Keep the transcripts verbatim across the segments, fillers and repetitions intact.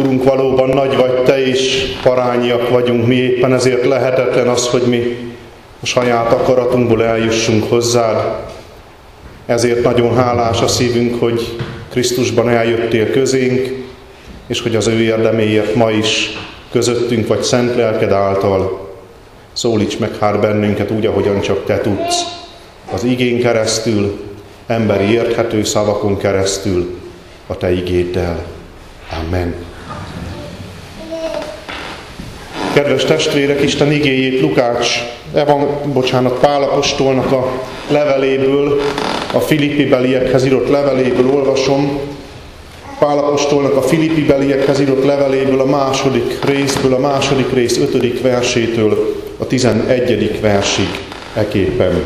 Urunk, valóban nagy vagy Te, és parányiak vagyunk mi, éppen ezért lehetetlen az, hogy mi a saját akaratunkból eljussunk hozzád. Ezért nagyon hálás a szívünk, hogy Krisztusban eljöttél közénk, és hogy az ő érdeméért ma is közöttünk vagy szent lelked által. Szólíts meg hát bennünket úgy, ahogyan csak Te tudsz. Az igén keresztül, emberi érthető szavakon keresztül, a Te igéddel. Amen. Kedves testvérek, Isten igéjét Lukács, evan, bocsánat, Pál apostolnak a leveléből, a Filippi-beliekhez írott leveléből olvasom. Pál apostolnak a Filippi-beliekhez írott leveléből a második részből, a második rész ötödik versétől a tizenegyedik versig eképpen.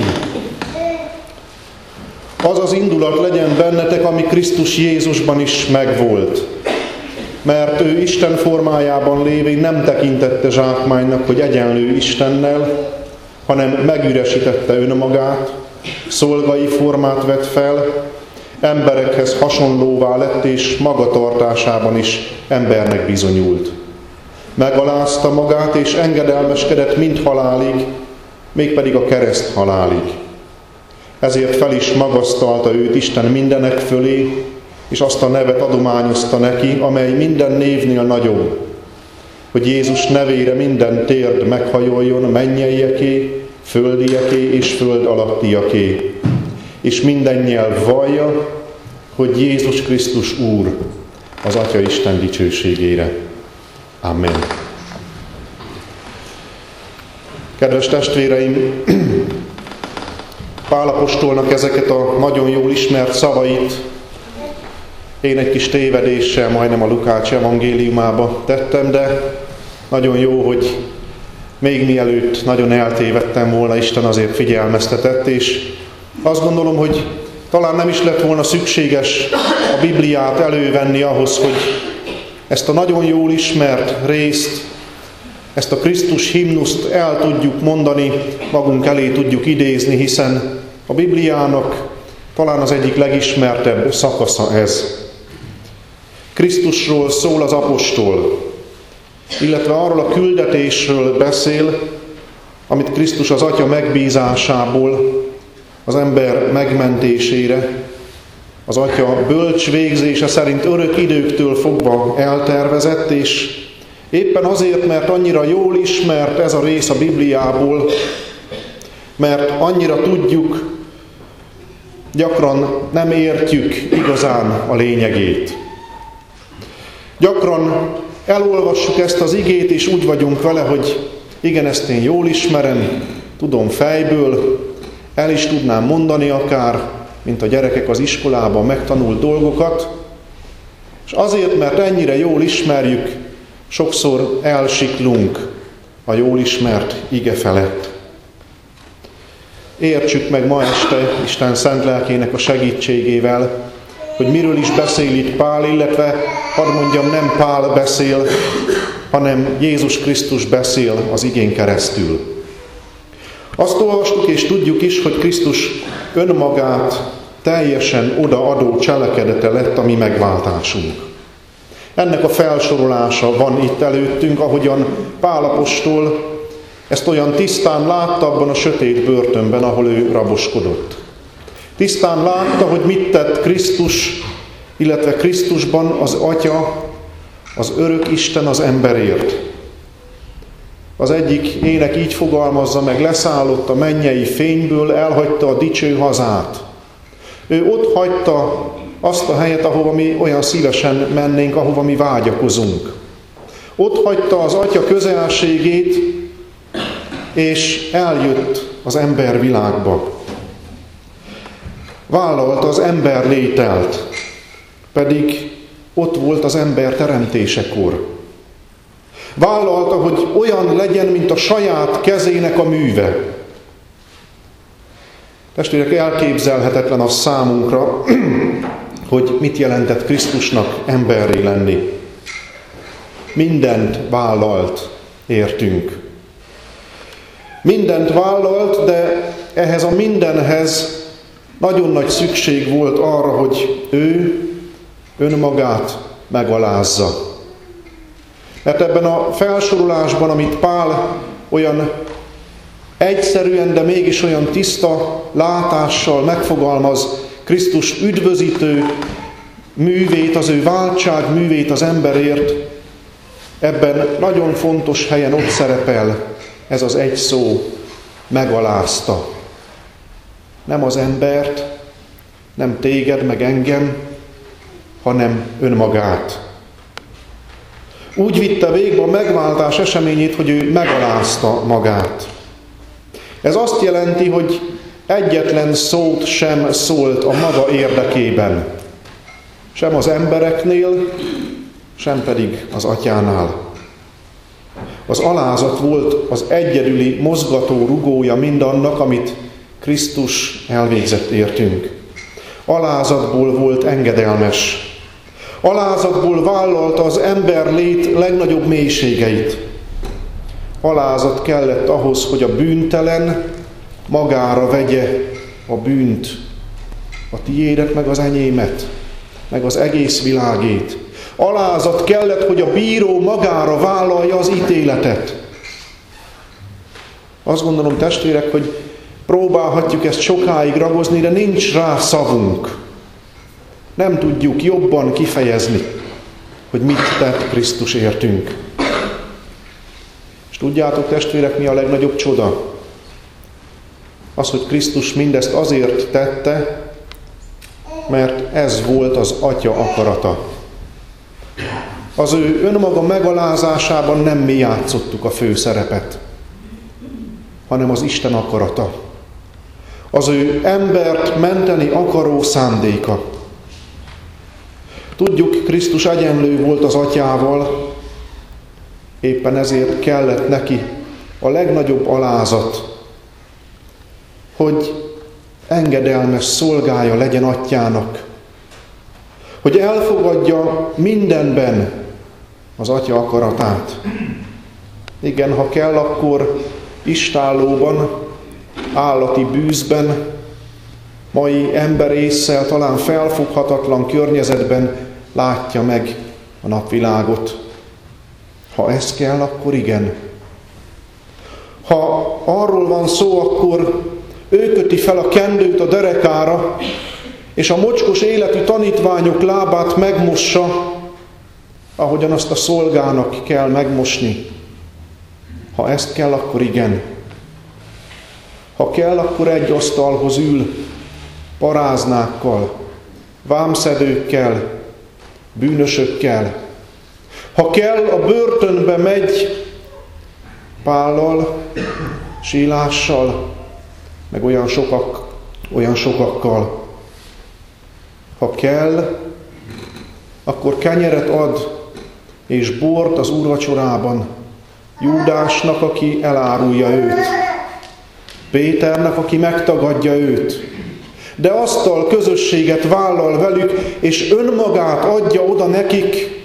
Az az indulat legyen bennetek, ami Krisztus Jézusban is megvolt. Mert ő Isten formájában lévén nem tekintette zsákmánynak, hogy egyenlő Istennel, hanem megüresítette önmagát, szolgai formát vett fel, emberekhez hasonlóvá lett, és magatartásában is embernek bizonyult. Megalázta magát, és engedelmeskedett mind halálig, mégpedig a kereszt halálig. Ezért fel is magasztalta őt Isten mindenek fölé, és azt a nevet adományozta neki, amely minden névnél nagyobb, hogy Jézus nevére minden térd meghajoljon, mennyeieké, földieké és föld alattiaké, és minden nyelv vallja, hogy Jézus Krisztus Úr, az Atya Isten dicsőségére. Amen. Kedves testvéreim, Pál apostolnak ezeket a nagyon jól ismert szavait én egy kis tévedéssel majdnem a Lukács evangéliumába tettem, de nagyon jó, hogy még mielőtt nagyon eltévedtem volna, Isten azért figyelmeztetett, és azt gondolom, hogy talán nem is lett volna szükséges a Bibliát elővenni ahhoz, hogy ezt a nagyon jól ismert részt, ezt a Krisztus himnuszt el tudjuk mondani, magunk elé tudjuk idézni, hiszen a Bibliának talán az egyik legismertebb szakasza ez. Krisztusról szól az apostol, illetve arról a küldetésről beszél, amit Krisztus az Atya megbízásából az ember megmentésére, az Atya bölcs végzése szerint örök időktől fogva eltervezett, és éppen azért, mert annyira jól ismert ez a rész a Bibliából, mert annyira tudjuk, gyakran nem értjük igazán a lényegét. Gyakran elolvassuk ezt az igét, és úgy vagyunk vele, hogy igen, ezt én jól ismerem, tudom fejből, el is tudnám mondani akár, mint a gyerekek az iskolában megtanult dolgokat, és azért, mert ennyire jól ismerjük, sokszor elsiklunk a jól ismert ige felett. Értsük meg ma este Isten szent lelkének a segítségével, hogy miről is beszél itt Pál, illetve hadd mondjam, nem Pál beszél, hanem Jézus Krisztus beszél az igén keresztül. Azt olvastuk és tudjuk is, hogy Krisztus önmagát teljesen odaadó cselekedete lett a mi megváltásunk. Ennek a felsorolása van itt előttünk, ahogyan Pál apostol ezt olyan tisztán látta abban a sötét börtönben, ahol ő raboskodott. Tisztán látta, hogy mit tett Krisztus, illetve Krisztusban az Atya, az örök Isten az emberért. Az egyik ének így fogalmazza meg, leszállott a mennyei fényből, elhagyta a dicső hazát. Ő ott hagyta azt a helyet, ahova mi olyan szívesen mennénk, ahova mi vágyakozunk. Ott hagyta az Atya közelségét, és eljött az ember világba. Vállalta az ember lételt, pedig ott volt az ember teremtésekor. Vállalta, hogy olyan legyen, mint a saját kezének a műve. Testvérek, elképzelhetetlen az számunkra, hogy mit jelentett Krisztusnak emberré lenni. Mindent vállalt, értünk. Mindent vállalt, de ehhez a mindenhez nagyon nagy szükség volt arra, hogy ő önmagát megalázza. Mert ebben a felsorolásban, amit Pál olyan egyszerűen, de mégis olyan tiszta látással megfogalmaz Krisztus üdvözítő művét, az ő váltság művét az emberért, ebben nagyon fontos helyen ott szerepel ez az egy szó, megalázta. Nem az embert, nem téged, meg engem, hanem önmagát. Úgy vitte végbe a megváltás eseményét, hogy ő megalázta magát. Ez azt jelenti, hogy egyetlen szót sem szólt a maga érdekében. Sem az embereknél, sem pedig az atyánál. Az alázat volt az egyedüli mozgató rugója mindannak, amit Krisztus elvégzett értünk. Alázatból volt engedelmes. Alázatból vállalta az ember lét legnagyobb mélységeit. Alázat kellett ahhoz, hogy a bűntelen magára vegye a bűnt, a tiédet, meg az enyémet, meg az egész világét. Alázat kellett, hogy a bíró magára vállalja az ítéletet. Azt gondolom, testvérek, hogy próbálhatjuk ezt sokáig ragozni, de nincs rá szavunk. Nem tudjuk jobban kifejezni, hogy mit tett Krisztus értünk. És tudjátok, testvérek, mi a legnagyobb csoda? Az, hogy Krisztus mindezt azért tette, mert ez volt az Atya akarata. Az ő önmaga megalázásában nem mi játszottuk a főszerepet, hanem az Isten akarata. Az ő embert menteni akaró szándéka. Tudjuk, Krisztus egyenlő volt az Atyával, éppen ezért kellett neki a legnagyobb alázat, hogy engedelmes szolgája legyen Atyának, hogy elfogadja mindenben az Atya akaratát. Igen, ha kell, akkor istállóban, állati bűzben, mai emberésszel talán felfoghatatlan környezetben látja meg a napvilágot. Ha ez kell, akkor igen. Ha arról van szó, akkor ő köti fel a kendőt a derekára, és a mocskos életű tanítványok lábát megmossa, ahogyan azt a szolgának kell megmosni. Ha ezt kell, akkor igen. Ha kell, akkor egy asztalhoz ül, paráznákkal, vámszedőkkel, bűnösökkel. Ha kell, a börtönbe megy Pállal, Sílással, meg olyan sokak, olyan sokakkal. Ha kell, akkor kenyeret ad és bort az úrvacsorában Júdásnak, aki elárulja őt, Péternek, aki megtagadja őt, de asztal közösséget vállal velük, és önmagát adja oda nekik,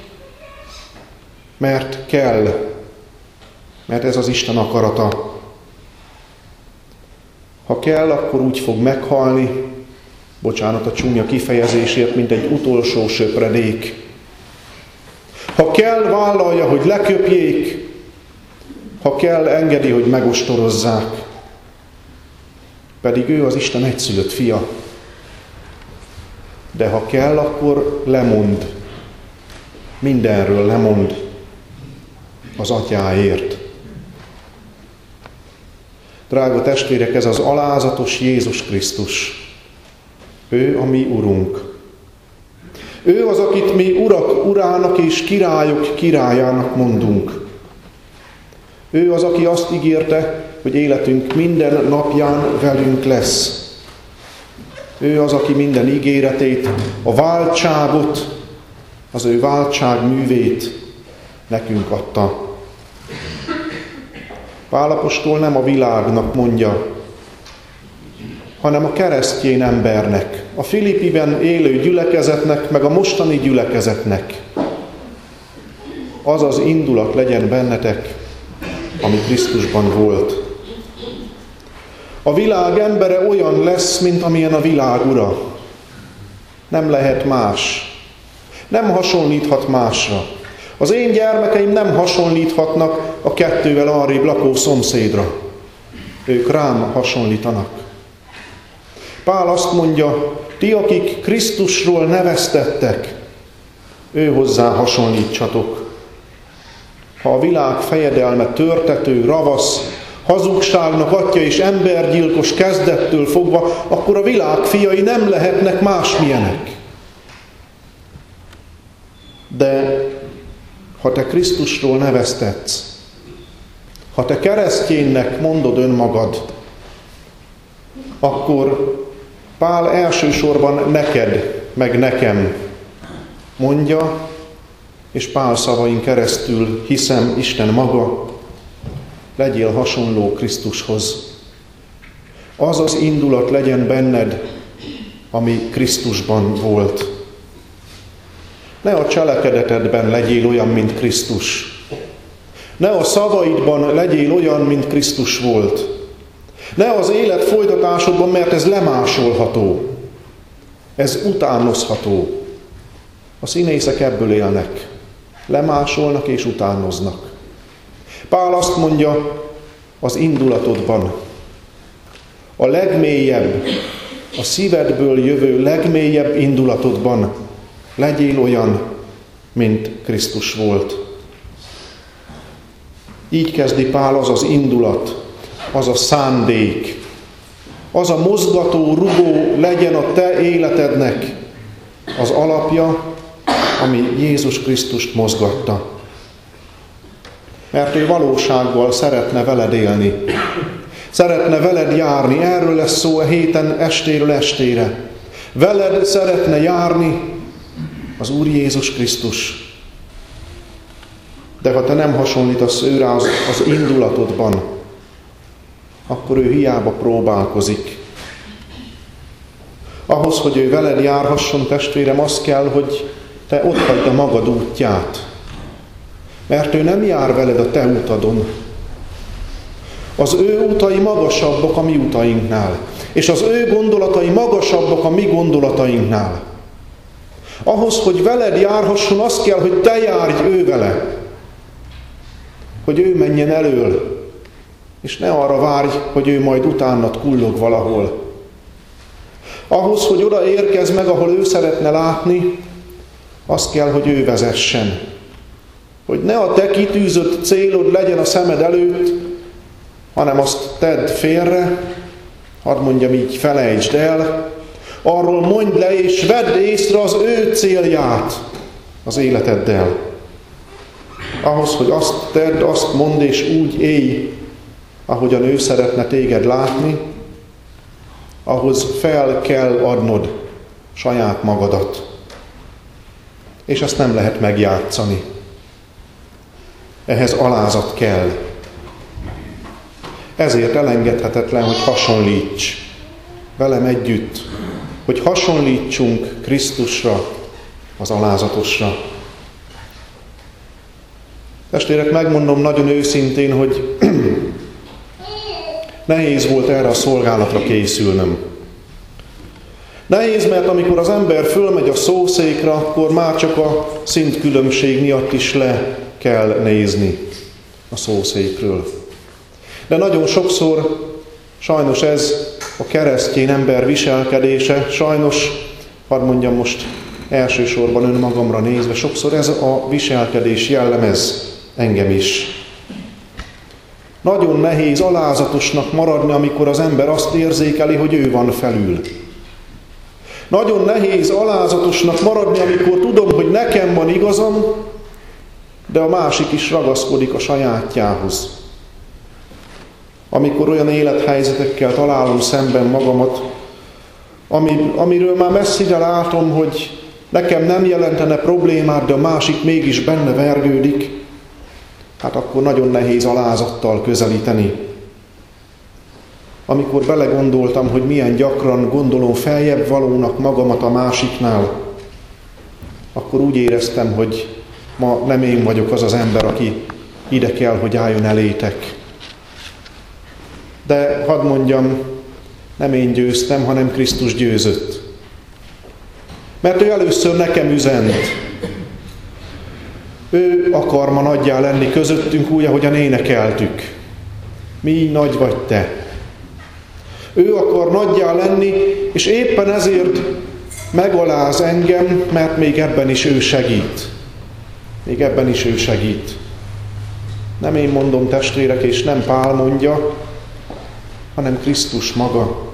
mert kell, mert ez az Isten akarata. Ha kell, akkor úgy fog meghalni, bocsánat a csúnya kifejezésért, mint egy utolsó söpredék. Ha kell, vállalja, hogy leköpjék, ha kell, engedi, hogy megostorozzák. Pedig ő az Isten egyszülött fia. De ha kell, akkor lemond. Mindenről lemond az Atyáért. Drága testvérek, ez az alázatos Jézus Krisztus. Ő a mi Urunk. Ő az, akit mi urak urának és királyok királyának mondunk. Ő az, aki azt ígérte, hogy életünk minden napján velünk lesz. Ő az, aki minden ígéretét, a váltságot, az ő váltság művét nekünk adta. Pál apostol nem a világnak mondja, hanem a keresztény embernek, a Filippiben élő gyülekezetnek, meg a mostani gyülekezetnek. Az az indulat legyen bennetek, ami Krisztusban volt. A világ embere olyan lesz, mint amilyen a világ ura. Nem lehet más. Nem hasonlíthat másra. Az én gyermekeim nem hasonlíthatnak a kettővel arrébb lakó szomszédra. Ők rám hasonlítanak. Pál azt mondja, ti, akik Krisztusról neveztettek, ő hozzá hasonlítsatok. Ha a világ fejedelme törtető, ravasz, hazugságnak atya és embergyilkos kezdettől fogva, akkor a világ fiai nem lehetnek másmilyenek. De ha te Krisztusról neveztetsz, ha te kereszténynek mondod önmagad, akkor Pál elsősorban neked, meg nekem mondja, és Pál szavain keresztül hiszem Isten maga, legyél hasonló Krisztushoz. Az az indulat legyen benned, ami Krisztusban volt. Ne a cselekedetedben legyél olyan, mint Krisztus. Ne a szavaidban legyél olyan, mint Krisztus volt. Ne az élet folytatásodban, mert ez lemásolható. Ez utánozható. A színészek ebből élnek. Lemásolnak és utánoznak. Pál azt mondja, az indulatodban, a legmélyebb, a szívedből jövő legmélyebb indulatodban legyél olyan, mint Krisztus volt. Így kezdi Pál, az az indulat, az a szándék, az a mozgató, rugó legyen a te életednek az alapja, ami Jézus Krisztust mozgatta. Mert ő valósággal szeretne veled élni. Szeretne veled járni. Erről lesz szó a héten estéről estére. Veled szeretne járni az Úr Jézus Krisztus. De ha te nem hasonlítasz őre az, az indulatodban, akkor ő hiába próbálkozik. Ahhoz, hogy ő veled járhasson, testvérem, az kell, hogy te otthagyd a magad útját. Mert ő nem jár veled a te utadon. Az ő utai magasabbak a mi utainknál. És az ő gondolatai magasabbak a mi gondolatainknál. Ahhoz, hogy veled járhasson, az kell, hogy te járj ő vele. Hogy ő menjen elől. És ne arra várj, hogy ő majd utánad kullog valahol. Ahhoz, hogy oda érkezz meg, ahol ő szeretne látni, az kell, hogy ő vezessen. Hogy ne a te kitűzött célod legyen a szemed előtt, hanem azt tedd félre, hadd mondjam így, felejtsd el, arról mondd le és vedd észre az ő célját az életeddel. Ahhoz, hogy azt tedd, azt mondd és úgy élj, ahogyan ő szeretne téged látni, ahhoz fel kell adnod saját magadat. És ezt nem lehet megjátszani. Ehhez alázat kell. Ezért elengedhetetlen, hogy hasonlíts velem együtt, hogy hasonlítsunk Krisztusra, az alázatosra. Testvérek, megmondom nagyon őszintén, hogy nehéz volt erre a szolgálatra készülnöm. Nehéz, mert amikor az ember fölmegy a szószékra, akkor már csak a szintkülönbség miatt is le kell nézni a szószékről. De nagyon sokszor sajnos ez a keresztény ember viselkedése, sajnos, hadd mondjam most elsősorban önmagamra nézve, sokszor ez a viselkedés jellemez engem is. Nagyon nehéz alázatosnak maradni, amikor az ember azt érzékeli, hogy ő van felül. Nagyon nehéz alázatosnak maradni, amikor tudom, hogy nekem van igazam, de a másik is ragaszkodik a sajátjához. Amikor olyan élethelyzetekkel találom szemben magamat, ami, amiről már messzire látom, hogy nekem nem jelentene problémát, de a másik mégis benne vergődik, hát akkor nagyon nehéz alázattal közelíteni. Amikor belegondoltam, hogy milyen gyakran gondolom feljebb valónak magamat a másiknál, akkor úgy éreztem, hogy ma nem én vagyok az az ember, aki ide kell, hogy álljon elétek. De hadd mondjam, nem én győztem, hanem Krisztus győzött. Mert ő először nekem üzent. Ő akar ma nagyjá lenni közöttünk úgy, ahogyan énekeltük. Mi nagy vagy te. Ő akar nagyjá lenni, és éppen ezért megaláz engem, mert még ebben is ő segít. Még ebben is ő segít. Nem én mondom, testvérek, és nem Pál mondja, hanem Krisztus maga.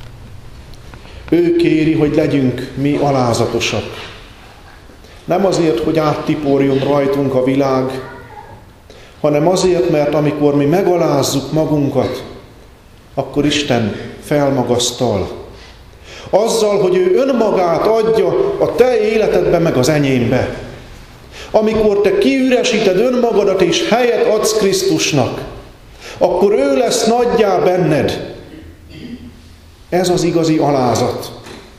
Ő kéri, hogy legyünk mi alázatosak. Nem azért, hogy áttiporjon rajtunk a világ, hanem azért, mert amikor mi megalázzuk magunkat, akkor Isten felmagasztal. Azzal, hogy ő önmagát adja a te életedbe, meg az enyémbe. Amikor te kiüresíted önmagadat és helyet adsz Krisztusnak, akkor ő lesz nagyjá benned. Ez az igazi alázat.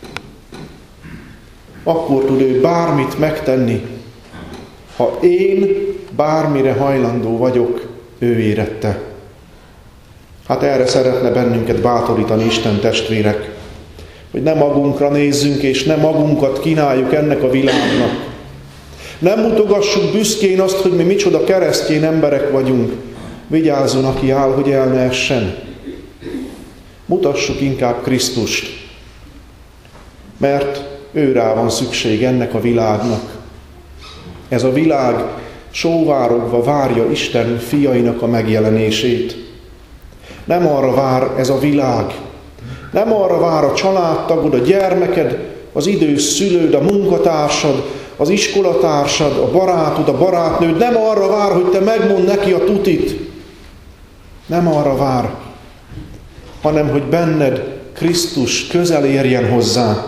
Akkor tud ő bármit megtenni, ha én bármire hajlandó vagyok, ő érette. Hát erre szeretne bennünket bátorítani Isten, testvérek, hogy ne magunkra nézzünk, és ne magunkat kínáljuk ennek a világnak. Nem mutogassuk büszkén azt, hogy mi micsoda keresztény emberek vagyunk. Vigyázzon, aki áll, hogy el ne essen. Mutassuk inkább Krisztust, mert őrá van szükség ennek a világnak. Ez a világ sóvárogva várja Isten fiainak a megjelenését. Nem arra vár ez a világ, nem arra vár a családtagod, a gyermeked, az idős szülőd, a munkatársad, az iskolatársad, a barátod, a barátnőd, nem arra vár, hogy te megmondd neki a tutit. Nem arra vár, hanem hogy benned Krisztus közel érjen hozzá.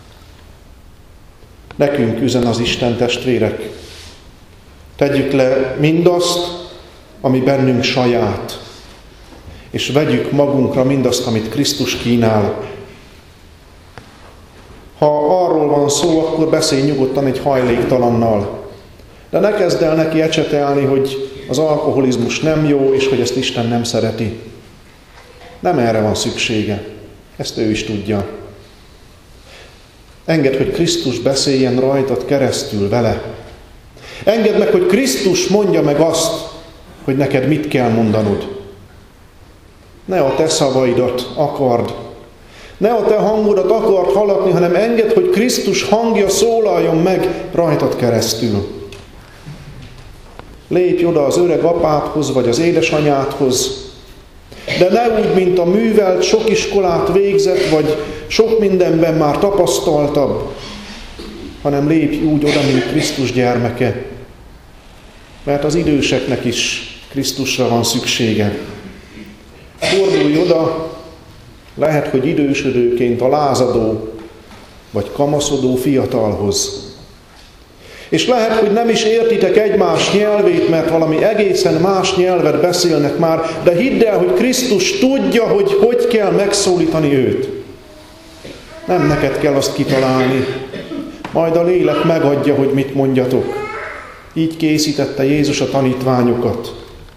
Nekünk üzen az Isten, testvérek. Tegyük le mindazt, ami bennünk saját, és vegyük magunkra mindazt, amit Krisztus kínál. Ha arról van szó, akkor beszélj nyugodtan egy hajléktalannal. De ne kezd el neki ecsetelni, hogy az alkoholizmus nem jó, és hogy ezt Isten nem szereti. Nem erre van szüksége. Ezt ő is tudja. Engedd, hogy Krisztus beszéljen rajtad keresztül vele. Engedd meg, hogy Krisztus mondja meg azt, hogy neked mit kell mondanod. Ne a te szavaidat akard, ne a te hangodat akard hallatni, hanem engedd, hogy Krisztus hangja szólaljon meg rajtad keresztül. Lépj oda az öreg apádhoz, vagy az édesanyádhoz, de ne úgy, mint a művelt, sok iskolát végzett, vagy sok mindenben már tapasztaltabb, hanem lépj úgy oda, mint Krisztus gyermeke. Mert az időseknek is Krisztusra van szüksége. Fordulj oda, lehet, hogy idősödőként a lázadó, vagy kamaszodó fiatalhoz. És lehet, hogy nem is értitek egymás nyelvét, mert valami egészen más nyelvet beszélnek már, de hidd el, hogy Krisztus tudja, hogy hogy kell megszólítani őt. Nem neked kell azt kitalálni, majd a lélek megadja, hogy mit mondjatok. Így készítette Jézus a tanítványokat.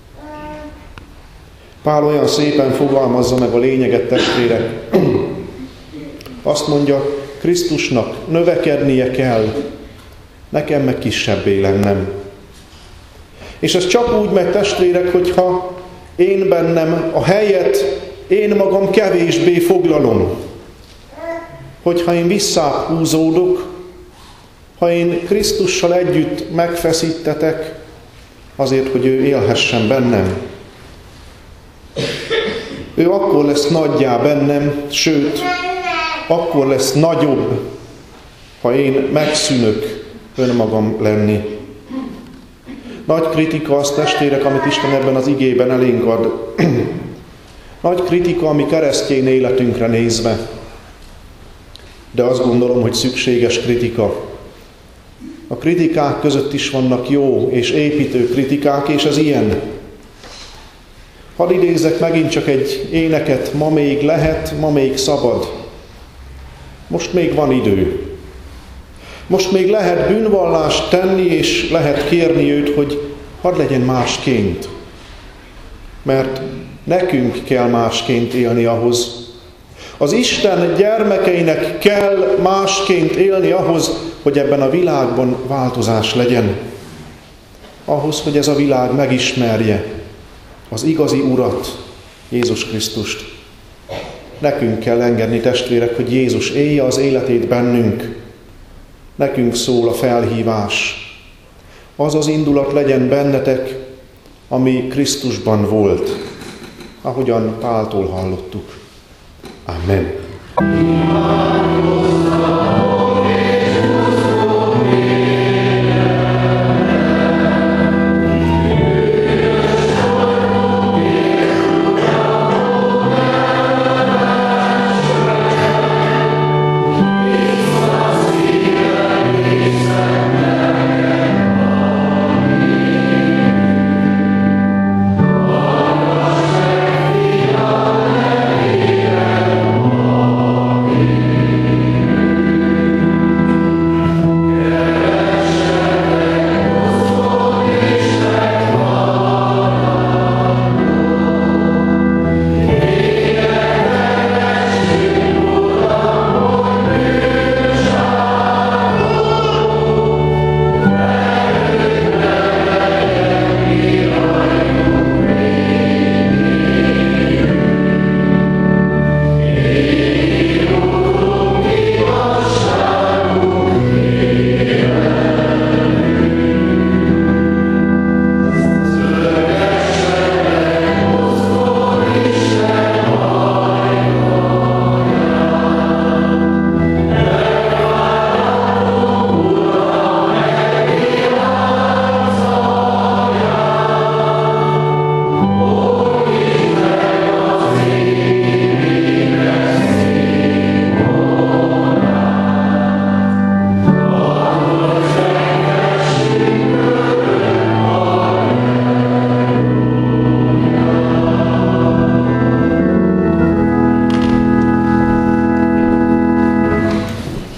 Pál olyan szépen fogalmazza meg a lényeget, testvérek. Azt mondja, Krisztusnak növekednie kell, nekem meg kisebbé lennem. És ez csak úgy megy, testvérek, hogyha én bennem a helyet én magam kevésbé foglalom. Hogyha én visszább húzódok, ha én Krisztussal együtt megfeszítetek, azért, hogy ő élhessen bennem. Ő akkor lesz nagyjá bennem, sőt, akkor lesz nagyobb, ha én megszűnök önmagam lenni. Nagy kritika az, testvérek, amit Isten ebben az igében elénk ad. Nagy kritika a mi keresztény életünkre nézve. De azt gondolom, hogy szükséges kritika. A kritikák között is vannak jó és építő kritikák, és ez ilyen. Hadd idézzek megint csak egy éneket, ma még lehet, ma még szabad. Most még van idő. Most még lehet bűnvallást tenni, és lehet kérni őt, hogy hadd legyen másként. Mert nekünk kell másként élni ahhoz. Az Isten gyermekeinek kell másként élni ahhoz, hogy ebben a világban változás legyen. ahhoz, hogy ez a világ megismerje az igazi Urat, Jézus Krisztust. Nekünk kell engedni, testvérek, hogy Jézus élje az életét bennünk. Nekünk szól a felhívás. Az az indulat legyen bennetek, ami Krisztusban volt, ahogyan Páltól hallottuk. Amen.